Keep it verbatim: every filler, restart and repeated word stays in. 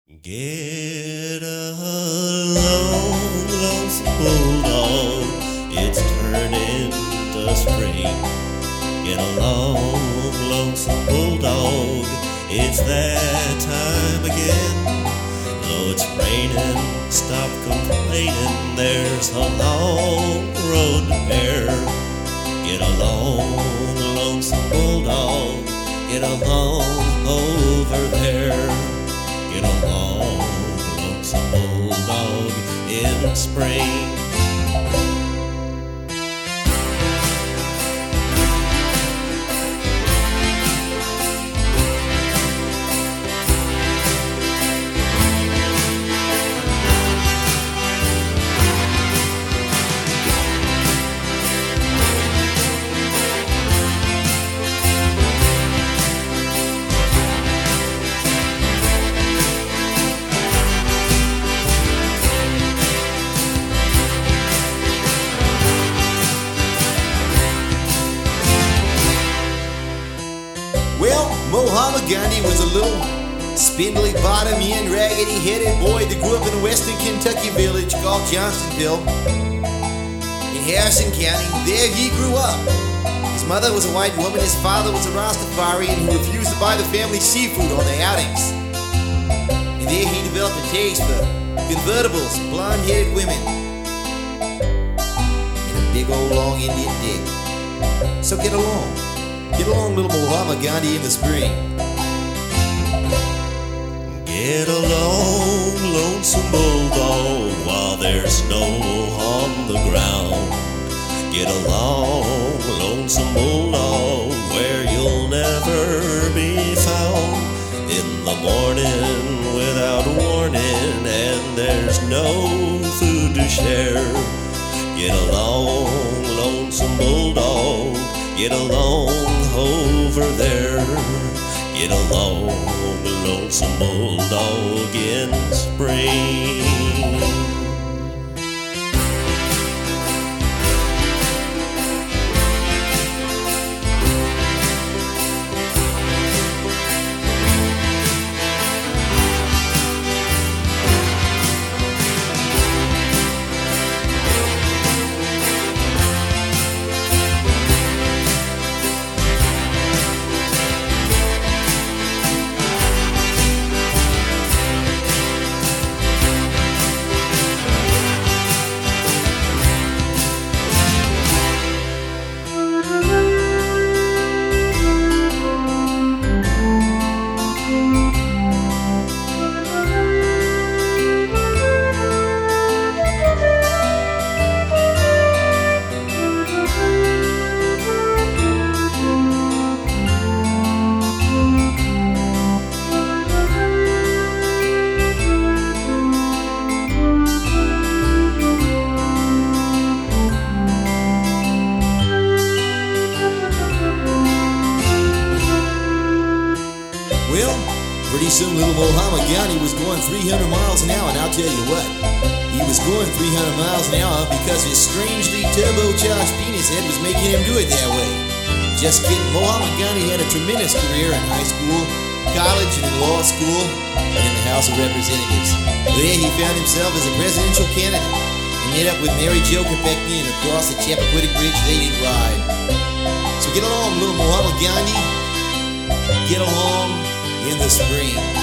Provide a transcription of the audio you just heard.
Get along, lonesome bulldog, it's turning to spring. Get along, lonesome bulldog, it's that time again. Though it's raining, stop complaining, there's a long road to bear. Get along, lonesome bulldog, get along over there. Get along, lonesome bulldog, in spring. Well, Mahatma Gandhi was a little spindly-bottomed, raggedy-headed boy that grew up in a western Kentucky village called Johnsonville in Harrison County. There he grew up. His mother was a white woman, his father was a Rastafarian who refused to buy the family seafood on their outings. And there he developed a taste for convertibles, blonde-headed women, and a big old long Indian dick. So get along. Get along, little Mahatma Gandhi, in the spring. Get along, lonesome bulldog, while there's snow on the ground. Get along, lonesome bulldog, where you'll never be found. In the morning without warning, and there's no food to share. Get along, lonesome bulldog, get along over there. Get along, lonesome bulldog, in spring. Well, pretty soon little Mahatma Gandhi was going three hundred miles an hour, and I'll tell you what, he was going three hundred miles an hour because his strangely turbocharged penis head was making him do it that way. Just kidding, Mahatma Gandhi had a tremendous career in high school, college, and in law school, and in the House of Representatives. There he found himself as a presidential candidate and met up with Mary Jo Kopechne, and across the Chappaquiddick Bridge they did ride. So get along, little Mahatma Gandhi. Get along in the spring.